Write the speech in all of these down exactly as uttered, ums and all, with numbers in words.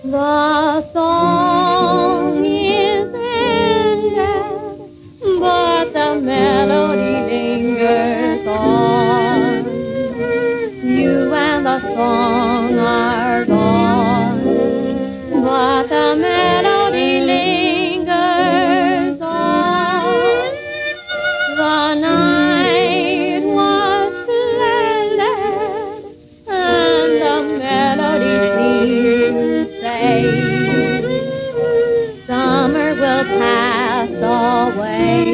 The song is ended, but the melody lingers on. You and the song are gone, but the melody lingers on. The night was splendid, and the melody seemed to say, summer will pass away.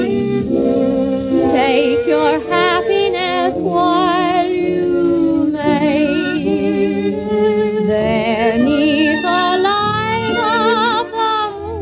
Take your happiness while you may. There neath the light of the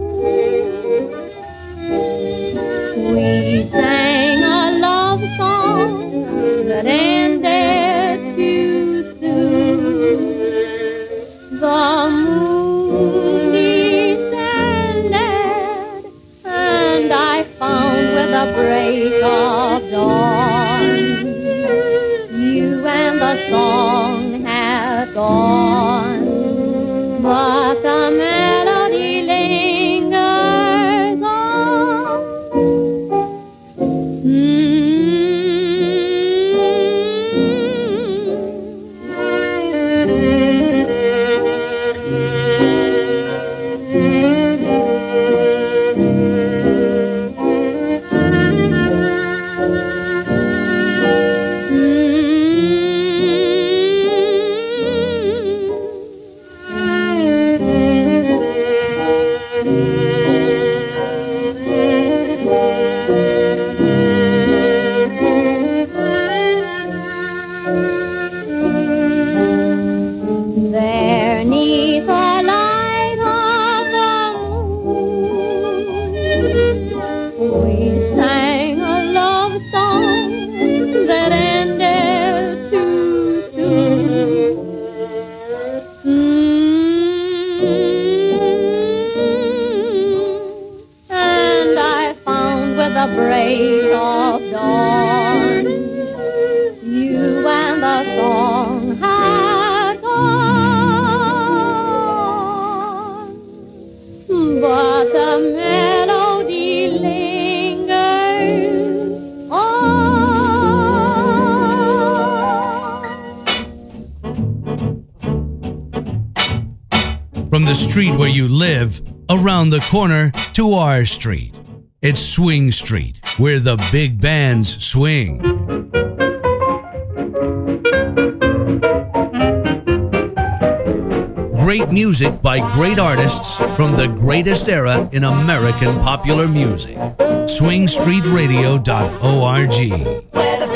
moon, we sang a love song that ended too soon. The moon descended, and I found with the break of dawn, you and the song had gone, but the melody lingers on. There neath the light of the moon, we sang a love song that ended too soon. Mm-hmm. And I found with the break of dawn, you and the song had gone, but the melody lingers on. From the street where you live, around the corner to our street. It's Swing Street, where the big bands swing. Great music by great artists from the greatest era in American popular music. swing street radio dot org.